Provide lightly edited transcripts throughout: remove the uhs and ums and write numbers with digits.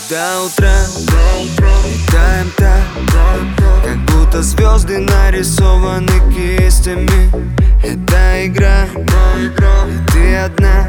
До утра летаем так, как будто звезды нарисованы кистями. Это игра, и ты одна.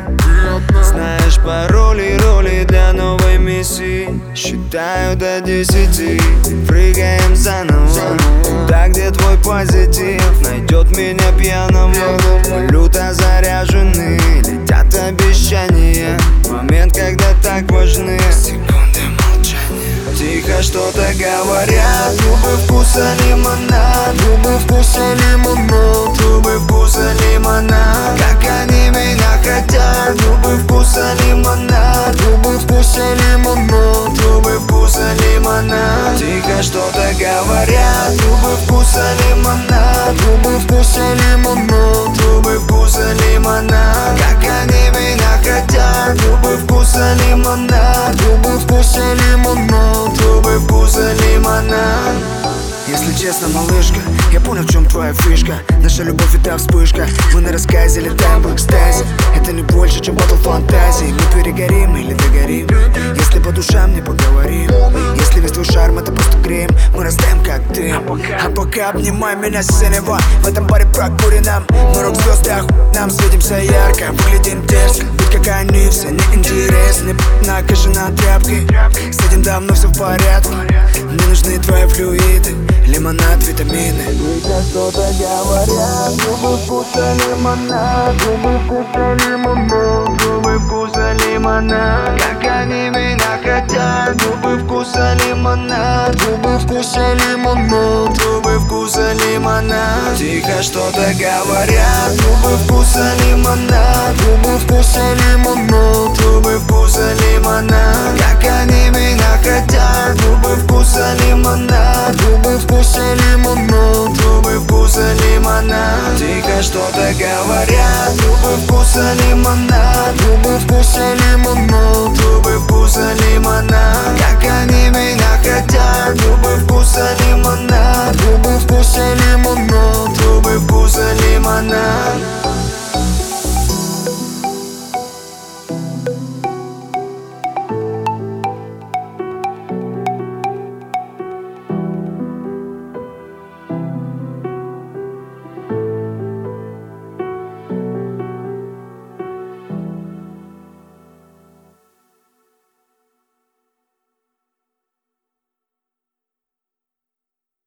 Знаешь пароли, роли для новой миссии. Считаю до 10, прыгаем заново. Туда, где твой позитив найдет меня пьяного. Мы люто заряжены, летят обещания. Момент, когда так важны секунды молчания. Тихо что-то говорят, губы вкуса лимона, губы вкуса лимона, губы вкуса лимона. Как они меня хотят, губы вкуса лимона, губы вкуса лимона, губы вкуса лимона. Тихо что-то говорят, губы вкуса лимона, губы вкуса лимона, губы вкуса лимона. Как они меня хотят, губы вкуса лимона, губы вкуса лимона, губы вкуса лимона. Если честно, малышка, я понял, в чем твоя фишка. Наша любовь — это вспышка. Мы на рассказе летаем в экстазе. Это не больше, чем батл фантазии. Мы перегорим или догорим, если по душам не поговорим. Если весь твой шарм — это просто крем, мы растаем как дым. А пока обнимай меня с синева. В этом баре прокуренном мы рок-звезды, нам светимся ярко. Выглядим дерзко, ведь как они все неинтересны. Накажена тряпкой, с этим давно все в порядке. Мне нужны твои флюиды, лимонад, витамины. Тихо что-то говорят, губы вкуса лимона, губы вкуса лимона, губы вкуса лимона. Как они меня хотят, губы вкуса лимона, губы вкуса лимона, губы вкуса лимона. Тихо что-то говорят, губы вкуса лимона, губы вкуса лимона, губы вкуса лимона. Как они меня хотят, губы вкуса лимона, губы вкуса лимона, губы вкуса лимона. Тихо что-то говорят, губы вкуса лимона, губы вкуса лимона,